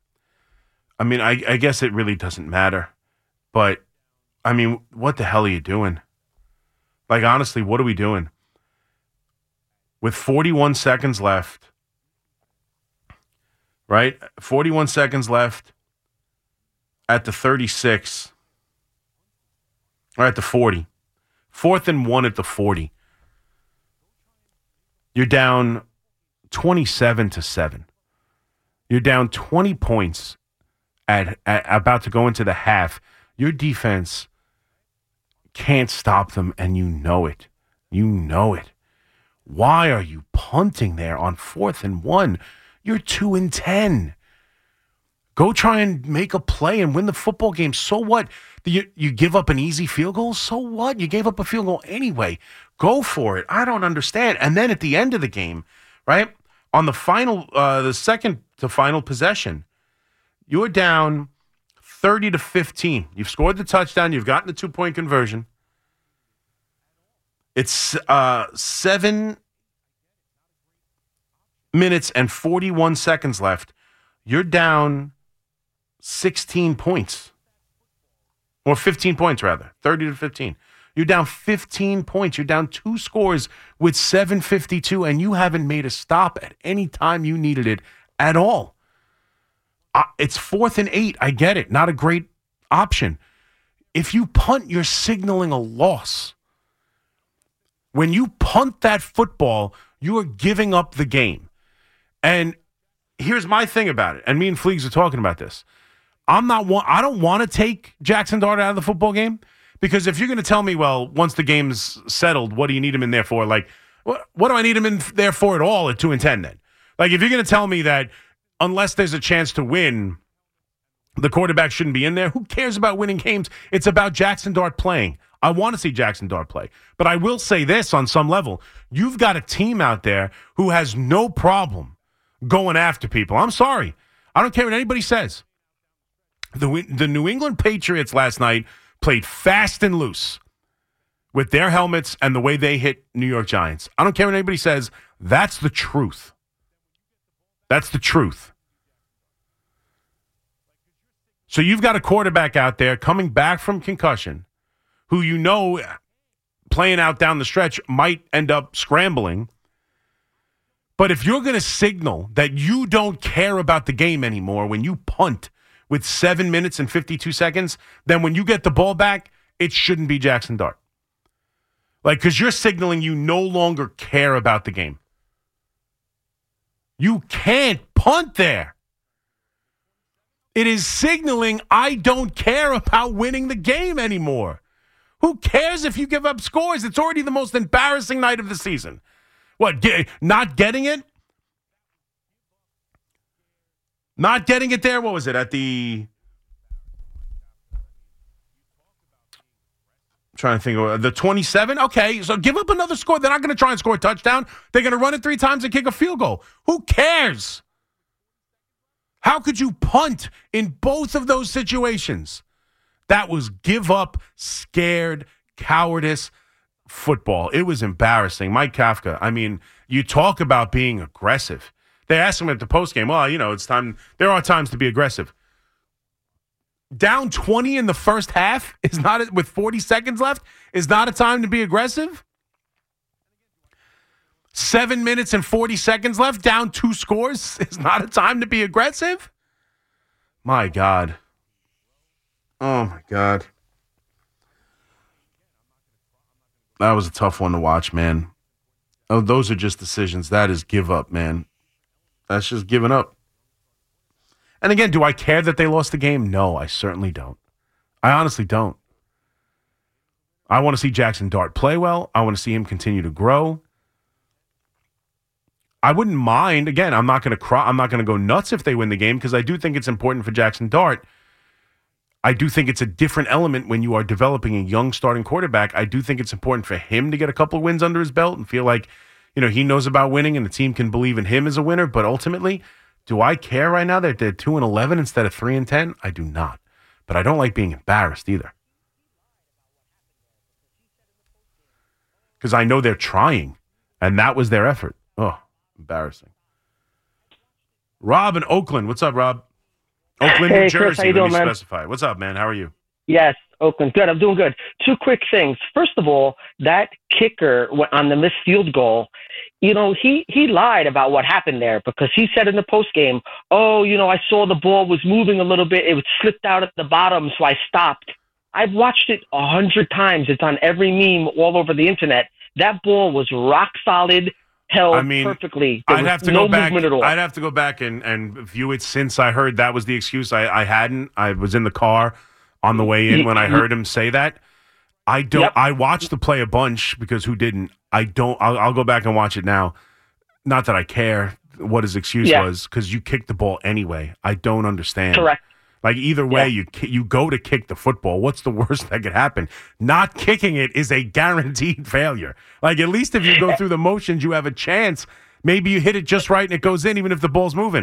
S6: I mean, I, I guess it really doesn't matter. But, I mean, what the hell are you doing? Like, honestly, what are we doing? With forty-one seconds left, right? forty-one seconds left at the thirty-six, or at the forty. Fourth and one at the forty. You're down twenty-seven to seven. You're down twenty points. At, at about to go into the half, your defense can't stop them, and you know it. You know it. Why are you punting there on fourth and one? You're two and ten. Go try and make a play and win the football game. So what? You you give up an easy field goal? So what? You gave up a field goal anyway. Go for it. I don't understand. And then at the end of the game, right on the final, uh, the second to final possession. You're down thirty to fifteen. You've scored the touchdown. You've gotten the two-point conversion. It's uh, seven minutes and forty-one seconds left. You're down sixteen points. Or fifteen points, rather. thirty to fifteen. You're down fifteen points. You're down two scores with seven fifty-two, and you haven't made a stop at any time you needed it at all. Uh, it's fourth and eight. I get it. Not a great option. If you punt, you're signaling a loss. When you punt that football, you are giving up the game. And here's my thing about it. And me and Fleegs are talking about this. I'm not. Wa- I don't want to take Jackson Dart out of the football game because if you're going to tell me, well, once the game's settled, what do you need him in there for? Like, what, what do I need him in there for at all at two and ten? Then, like, if you're going to tell me that unless there's a chance to win, the quarterback shouldn't be in there. Who cares about winning games? It's about Jackson Dart playing. I want to see Jackson Dart play. But I will say this on some level. You've got a team out there who has no problem going after people. I'm sorry. I don't care what anybody says. The, the New England Patriots last night played fast and loose with their helmets and the way they hit New York Giants. I don't care what anybody says. That's the truth. That's the truth. So you've got a quarterback out there coming back from concussion who you know playing out down the stretch might end up scrambling. But if you're going to signal that you don't care about the game anymore when you punt with seven minutes and fifty-two seconds, then when you get the ball back, it shouldn't be Jackson Dart. Like, because you're signaling you no longer care about the game. You can't punt there. It is signaling I don't care about winning the game anymore. Who cares if you give up scores? It's already the most embarrassing night of the season. What, get, not getting it? Not getting it there? What was it? At the... I'm trying to think of the twenty-seven? Okay, so give up another score. They're not going to try and score a touchdown. They're going to run it three times and kick a field goal. Who cares? How could you punt in both of those situations? That was give up, scared, cowardice football. It was embarrassing. Mike Kafka, I mean, you talk about being aggressive. They asked him at the postgame, well, you know, it's time. There are times to be aggressive. Down twenty in the first half is not, with forty seconds left, is not a time to be aggressive. Seven minutes and forty seconds left, down two scores is not a time to be aggressive. My God. Oh, my God. That was a tough one to watch, man. Oh, those are just decisions. That is give up, man. That's just giving up. And again, do I care that they lost the game? No, I certainly don't. I honestly don't. I want to see Jackson Dart play well. I want to see him continue to grow. I wouldn't mind. Again, I'm not going to cry. I'm not going to go nuts if they win the game because I do think it's important for Jackson Dart. I do think it's a different element when you are developing a young starting quarterback. I do think it's important for him to get a couple of wins under his belt and feel like, you know, he knows about winning and the team can believe in him as a winner. But ultimately, do I care right now that they're two and eleven instead of three and ten? I do not. But I don't like being embarrassed either. Because I know they're trying, and that was their effort. Oh, embarrassing. Rob in Oakland. What's up, Rob? Oakland,
S14: hey,
S6: New Jersey.
S14: Chris, how you
S6: Let
S14: doing,
S6: me
S14: man?
S6: specify. What's up, man? How are you?
S14: Yes, Oakland. Good. I'm doing good. Two quick things. First of all, that kicker on the missed field goal, you know, he, he lied about what happened there because he said in the postgame, oh, you know, I saw the ball was moving a little bit. It slipped out at the bottom, so I stopped. I've watched it a hundred times. It's on every meme all over the internet. That ball was rock solid, held
S6: I mean,
S14: perfectly. There
S6: I'd
S14: was
S6: have to
S14: no
S6: go back.
S14: movement at all.
S6: I'd have to go back and, and view it since I heard that was the excuse. I, I hadn't. I was in the car on the way in when I heard him say that. I don't.
S14: Yep.
S6: I watched the play a bunch because who didn't? I don't. I'll, I'll go back and watch it now. Not that I care what his excuse
S14: Yeah.
S6: was, because you kicked the ball anyway. I don't understand.
S14: Correct.
S6: Like either way,
S14: Yeah.
S6: you ki- you go to kick the football. What's the worst that could happen? Not kicking it is a guaranteed failure. Like at least if you go through the motions, you have a chance. Maybe you hit it just right and it goes in, even if the ball's moving.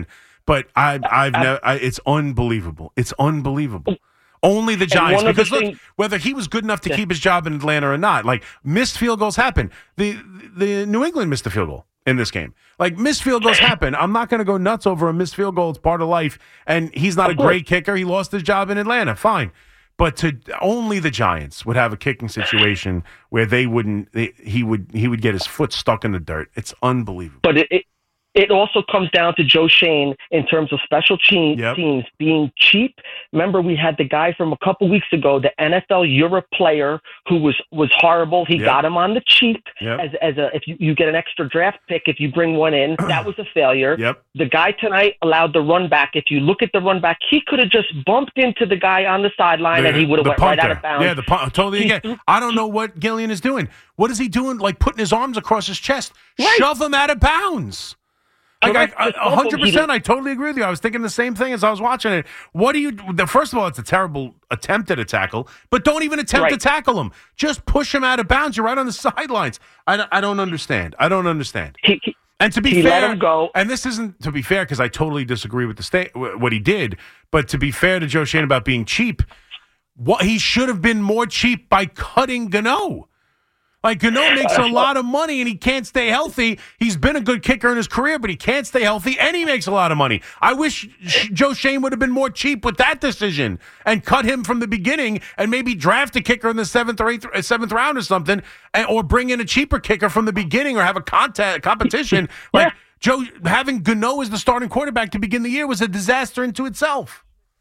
S6: But I, I've never. I, it's unbelievable. It's unbelievable. Only the Giants, because look, things, whether he was good enough to yeah. keep his job in Atlanta or not, like missed field goals happen. The the New England missed a field goal in this game. Like missed field goals happen. I'm not going to go nuts over a missed field goal. It's part of life. And he's not a great kicker. He lost his job in Atlanta. Fine. But to only the Giants would have a kicking situation where they wouldn't. They, he would he would get his foot stuck in the dirt. It's unbelievable.
S14: But it, it it also comes down to Joe Schoen in terms of special team, yep. teams being cheap. Remember, we had the guy from a couple weeks ago, the N F L Europe player who was was horrible. He yep. got him on the cheap yep. as as a if you, you get an extra draft pick if you bring one in. That was a failure.
S6: Yep.
S14: The guy tonight allowed the run back. If you look at the run back, he could have just bumped into the guy on the sideline the, and he would have went punter. right out of bounds.
S6: Yeah, the pun- totally again. I don't know what Gillian is doing. What is he doing? Like putting his arms across his chest, right. shove him out of bounds. Like I, a hundred percent, I totally agree with you. I was thinking the same thing as I was watching it. What do you? The first of all, it's a terrible attempt at a tackle, but don't even attempt right. to tackle him. Just push him out of bounds. You're right on the sidelines. I, I don't understand. I don't understand.
S14: He, he,
S6: and to be
S14: he
S6: fair,
S14: let him go.
S6: And this isn't to be fair because I totally disagree with the state what he did. But to be fair to Joe Schoen about being cheap, what he should have been more cheap by cutting Gano. Like, Gano makes a lot of money, and he can't stay healthy. He's been a good kicker in his career, but he can't stay healthy, and he makes a lot of money. I wish Joe Schoen would have been more cheap with that decision and cut him from the beginning and maybe draft a kicker in the seventh or eighth, seventh round or something, and, or bring in a cheaper kicker from the beginning or have a contact, competition. Like, yeah. Joe, having Gano as the starting quarterback to begin the year was a disaster into itself.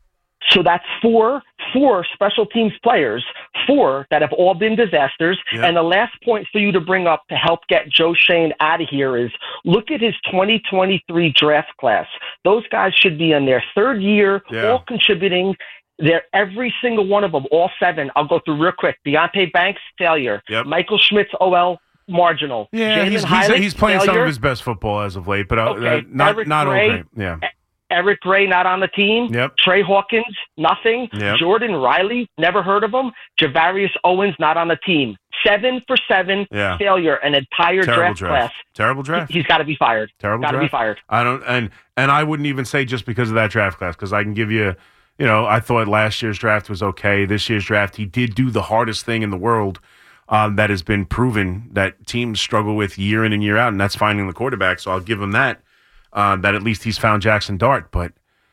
S14: So that's four, four special teams players, four that have all been disasters. Yep. And the last point for you to bring up to help get Joe Schoen out of here is look at his twenty twenty-three draft class. Those guys should be in their third year, yeah. all contributing. They're every single one of them, all seven. I'll go through real quick. Deonte Banks, failure.
S6: Yep.
S14: Michael Schmitz, O L, marginal.
S6: Yeah, he's, he's, he's playing failure. some of his best football as of late, but
S14: okay.
S6: uh, not,
S14: Eric
S6: not
S14: Gray,
S6: all great. Yeah.
S14: Eric Gray, not on the team.
S6: Yep.
S14: Trey Hawkins, nothing.
S6: Yep.
S14: Jordan Riley, never heard of him. Javarius Owens, not on the team. Seven for seven,
S6: yeah.
S14: failure, an entire draft,
S6: draft
S14: class.
S6: Terrible draft.
S14: He, he's got to be fired.
S6: Terrible
S14: got to
S6: draft.
S14: be fired.
S6: I don't, and and I wouldn't even say just because of that draft class, because I can give you, you know, I thought last year's draft was okay. This year's draft, he did do the hardest thing in the world um, that has been proven that teams struggle with year in and year out, and that's finding the quarterback. So I'll give him that. Uh, that at least he's found Jackson Dart, but.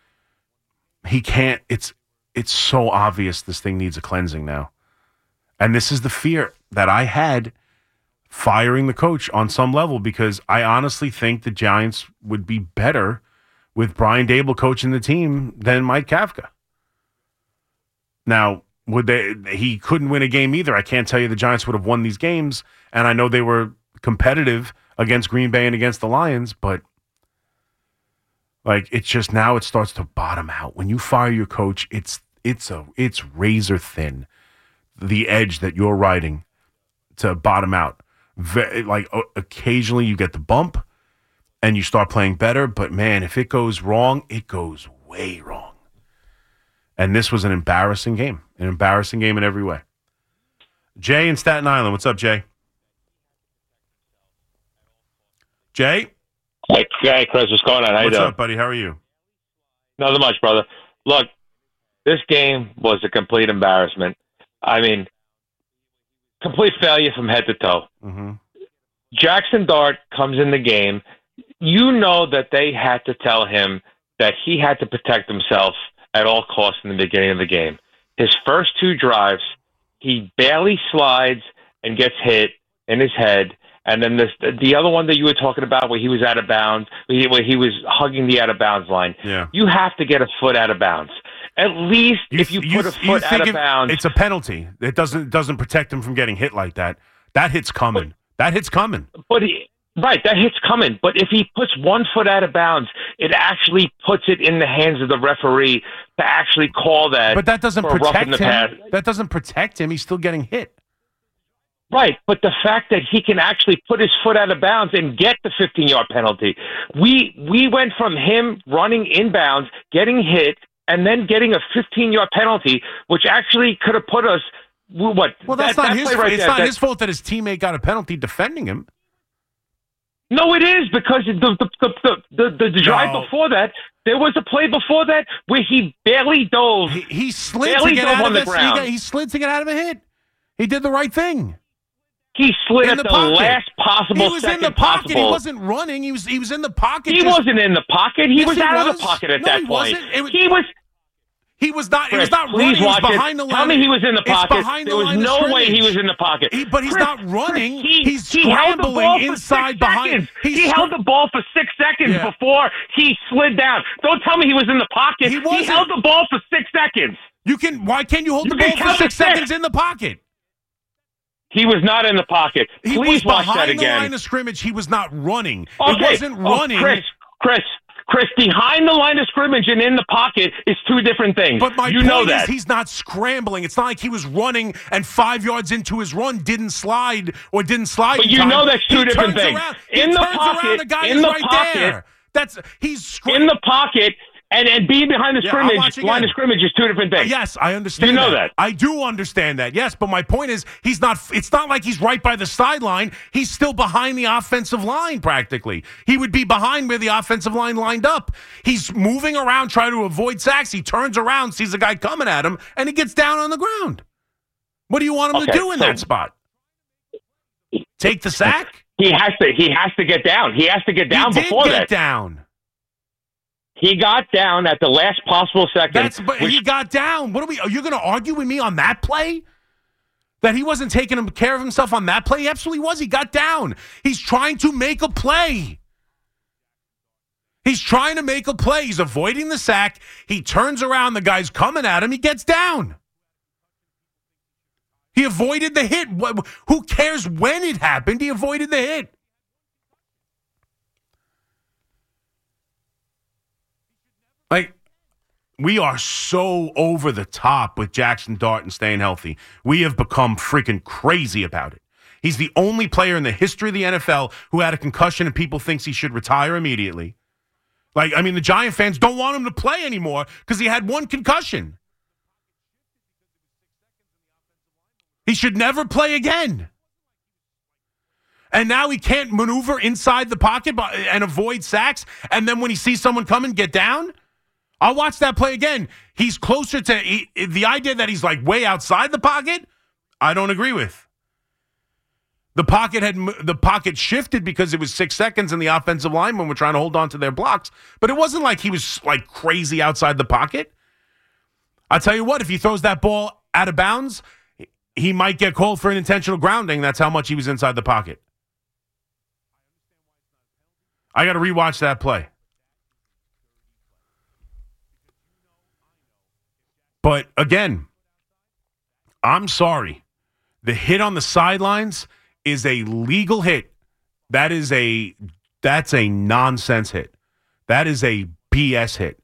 S6: He can't, it's it's so obvious this thing needs a cleansing now. And this is the fear that I had firing the coach on some level, because I honestly think the Giants would be better with Brian Daboll coaching the team than Mike Kafka. Now, would they? He couldn't win a game either. I can't tell you the Giants would have won these games, and I know they were competitive against Green Bay and against the Lions, but like, it's just now it starts to bottom out. When you fire your coach, it's it's a it's razor thin, the edge that you're riding to bottom out. Ve- like occasionally you get the bump and you start playing better, but man, if it goes wrong, it goes way wrong. And this was an embarrassing game, an embarrassing game in every way. Jay in Staten Island, what's up, Jay? Jay?
S15: Hey, hey, Chris, what's going on? How
S6: What's
S15: you doing?
S6: up, buddy? How are you?
S15: Nothing much, brother. Look, this game was a complete embarrassment. I mean, complete failure from head to toe.
S6: Mm-hmm.
S15: Jackson Dart comes in the game. You know that they had to tell him that he had to protect himself at all costs in the beginning of the game. His first two drives, he barely slides and gets hit in his head. And then this, the other one that you were talking about where he was out of bounds, where he, where he was hugging the out-of-bounds line.
S6: Yeah.
S15: You have to get a foot out of bounds. At least you, if you, you put a foot
S6: you
S15: out of
S6: it,
S15: bounds.
S6: It's a penalty. It doesn't doesn't protect him from getting hit like that. That hit's coming. But, that hit's coming.
S15: But he, right, that hit's coming. But if he puts one foot out of bounds, it actually puts it in the hands of the referee to actually call that.
S6: But that doesn't
S15: for
S6: protect
S15: the
S6: him.
S15: pass.
S6: That doesn't protect him. He's still getting hit.
S15: Right, but the fact that he can actually put his foot out of bounds and get the fifteen-yard penalty. We we went from him running inbounds, getting hit, and then getting a fifteen-yard penalty, which actually could have put us what?
S6: Well, that's
S15: that,
S6: not
S15: that
S6: his.
S15: Right
S6: it's
S15: there,
S6: not
S15: that,
S6: his fault that his teammate got a penalty defending him.
S15: No, it is because the the the the, the, the, the drive
S6: No.
S15: before that, there was a play before that where he barely dove.
S6: He, he slid
S15: barely
S6: to get
S15: dove
S6: out
S15: on
S6: of
S15: the
S6: this. He,
S15: ground.
S6: got, he slid to get out of a hit. He did the right thing.
S15: He slid
S6: In
S15: at
S6: the
S15: the,
S6: pocket.
S15: last possible
S6: He was
S15: second
S6: in the pocket.
S15: possible.
S6: He wasn't running. He was he was in the pocket.
S15: He
S6: just-
S15: wasn't in the pocket. He
S6: Yes,
S15: was
S6: he
S15: out of
S6: was.
S15: the pocket at
S6: No,
S15: that
S6: he
S15: point.
S6: wasn't. It was-
S15: he was.
S6: He was not. He
S15: Chris,
S6: was not
S15: please
S6: running. He was
S15: watch it.
S6: behind the line.
S15: Tell me he was in the
S6: It's
S15: pocket.
S6: behind
S15: There
S6: the
S15: was
S6: line of
S15: no way he
S6: scrimmage.
S15: was in the pocket.
S6: He- but he's
S15: Chris,
S6: not running.
S15: Chris, he,
S6: He's
S15: he held the
S6: scrambling
S15: ball for
S6: inside
S15: six
S6: behind-
S15: seconds.
S6: he's
S15: He
S6: scr-
S15: held the ball for six seconds
S6: Yeah.
S15: before he slid down. Don't tell me he was in the pocket.
S6: He wasn't.
S15: held the ball for six seconds.
S6: You can. Why can't you hold
S15: You
S6: the
S15: can
S6: ball for
S15: count
S6: six
S15: to six.
S6: seconds in the pocket?
S15: He was not in the pocket.
S6: He
S15: Please
S6: was
S15: watch that
S6: behind the
S15: again.
S6: line of scrimmage. He was not running.
S15: Okay.
S6: It wasn't
S15: Oh,
S6: running.
S15: Chris, Chris, Chris, behind the line of scrimmage and in the pocket is two different things.
S6: But my
S15: you
S6: point
S15: know
S6: is
S15: that.
S6: he's not scrambling. It's not like he was running and five yards into his run didn't slide or didn't slide.
S15: But
S6: in
S15: you
S6: time.
S15: know that's two
S6: He
S15: different
S6: turns
S15: things.
S6: Around. He
S15: In the
S6: turns
S15: pocket,
S6: around, the guy
S15: in
S6: is
S15: the
S6: right
S15: pocket,
S6: there. That's he's scr-
S15: in the pocket and, and being behind the
S6: Yeah, I'll
S15: scrimmage,
S6: watch again.
S15: line of scrimmage is two different things.
S6: Yes, I understand.
S15: You know
S6: that.
S15: that.
S6: I do understand that. Yes, but my point is, he's not. It's not like he's right by the sideline. He's still behind the offensive line. Practically, he would be behind where the offensive line lined up. He's moving around trying to avoid sacks. He turns around, sees a guy coming at him, and he gets down on the ground. What do you want him
S15: Okay,
S6: to do in
S15: so-
S6: that spot? Take the sack?
S15: He has to. He has to get down. He has to get down
S6: he did
S15: before
S6: get
S15: that.
S6: down.
S15: He got down at the last possible second.
S6: That's but
S15: which-
S6: he got down. What are we? Are you going to argue with me on that play? That he wasn't taking him- care of himself on that play? He absolutely was. He got down. He's trying to make a play. He's trying to make a play. He's avoiding the sack. He turns around. The guy's coming at him. He gets down. He avoided the hit. What- Who cares when it happened? He avoided the hit. Like, we are so over the top with Jackson Dart and staying healthy. We have become freaking crazy about it. He's the only player in the history of the N F L who had a concussion and people thinks he should retire immediately. Like, I mean, the Giant fans don't want him to play anymore because he had one concussion. He should never play again. And now he can't maneuver inside the pocket and avoid sacks. And then when he sees someone come and get down, I'll watch that play again. He's closer to he, the idea that he's like way outside the pocket. I don't agree with. The pocket had the pocket shifted because it was six seconds and the offensive linemen were trying to hold on to their blocks. But it wasn't like he was like crazy outside the pocket. I'll tell you what, if he throws that ball out of bounds, he might get called for an intentional grounding. That's how much he was inside the pocket. I got to rewatch that play. But again, I'm sorry. The hit on the sidelines is a legal hit. That is a that's a nonsense hit. That is a B S hit.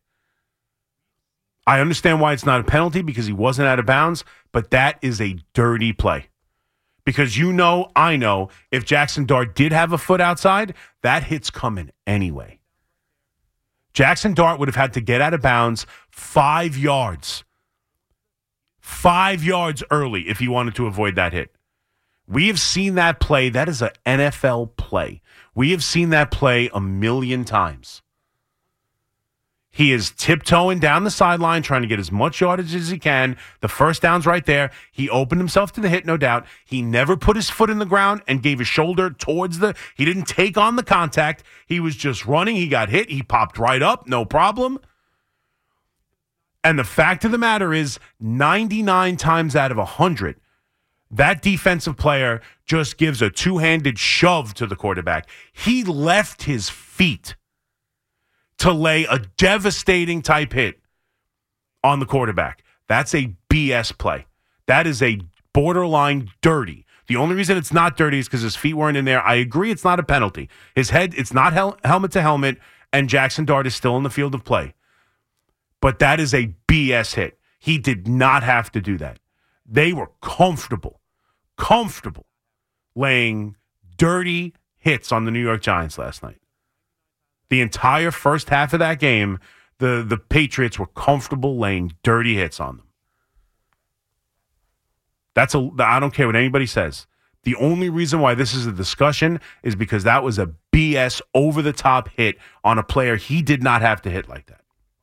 S6: I understand why it's not a penalty because he wasn't out of bounds, but that is a dirty play. Because you know, I know, if Jackson Dart did have a foot outside, that hit's coming anyway. Jackson Dart would have had to get out of bounds five yards. Five yards early if he wanted to avoid that hit. We have seen that play. That is an N F L play. We have seen that play a million times. He is tiptoeing down the sideline, trying to get as much yardage as he can. The first down's right there. He opened himself to the hit, no doubt. He never put his foot in the ground and gave his shoulder towards the... He didn't take on the contact. He was just running. He got hit. He popped right up. No problem. And the fact of the matter is, ninety-nine times out of one hundred, that defensive player just gives a two-handed shove to the quarterback. He left his feet to lay a devastating type hit on the quarterback. That's a B S play. That is a borderline dirty. The only reason it's not dirty is because his feet weren't in there. I agree it's not a penalty. His head, it's not hel- helmet to helmet, and Jackson Dart is still in the field of play. But that is a B S hit. He did not have to do that. They were comfortable, comfortable laying dirty hits on the New York Giants last night. The entire first half of that game, the, the Patriots were comfortable laying dirty hits on them. That's a, I don't care what anybody says. The only reason why this is a discussion is because that was a B S over-the-top hit on a player he did not have to hit like that.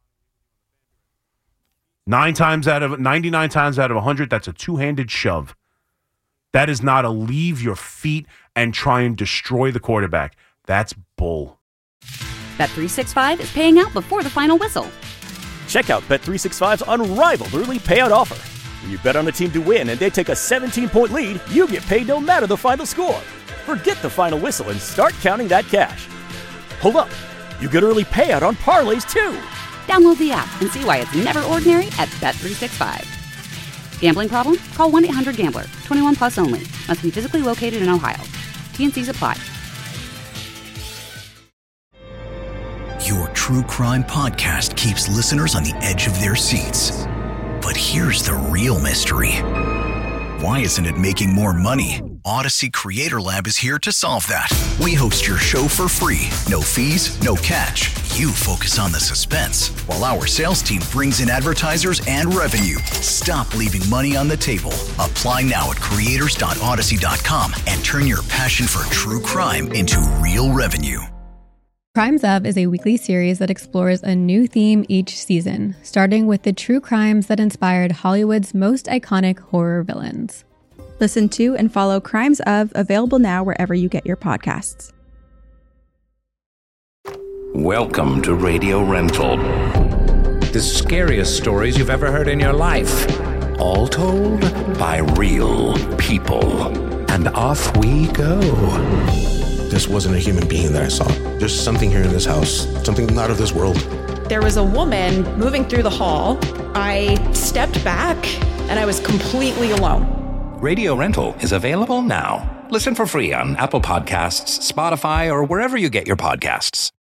S6: Nine times out of ninety-nine times out of one hundred, that's a two-handed shove. That is not a leave your feet and try and destroy the quarterback. That's bull.
S1: Bet three sixty-five is paying out before the final whistle.
S2: Check out Bet three sixty-five's unrivaled early payout offer. When you bet on a team to win and they take a seventeen-point lead, you get paid no matter the final score. Forget the final whistle and start counting that cash. Hold up. You get early payout on parlays, too.
S1: Download the app and see why it's never ordinary at Bet three sixty-five. Gambling problem? Call one eight hundred gambler. twenty-one plus only. Must be physically located in Ohio. T N Cs apply.
S3: Your true crime podcast keeps listeners on the edge of their seats. But here's the real mystery. Why isn't it making more money? Odyssey Creator Lab is here to solve that. We host your show for free. No fees, no catch. You focus on the suspense, while our sales team brings in advertisers and revenue. Stop leaving money on the table. Apply now at creators dot odyssey dot com and turn your passion for true crime into real revenue.
S9: Crimes Of is a weekly series that explores a new theme each season, starting with the true crimes that inspired Hollywood's most iconic horror villains.
S4: Listen to and follow Crimes Of, available now wherever you get your podcasts.
S10: Welcome to Radio Rental. The scariest stories you've ever heard in your life. All told by real people. And off we go.
S11: This wasn't a human being that I saw. There's something here in this house, something not of this world.
S12: There was a woman moving through the hall. I stepped back and I was completely alone.
S10: Radio Rental is available now. Listen for free on Apple Podcasts, Spotify, or wherever you get your podcasts.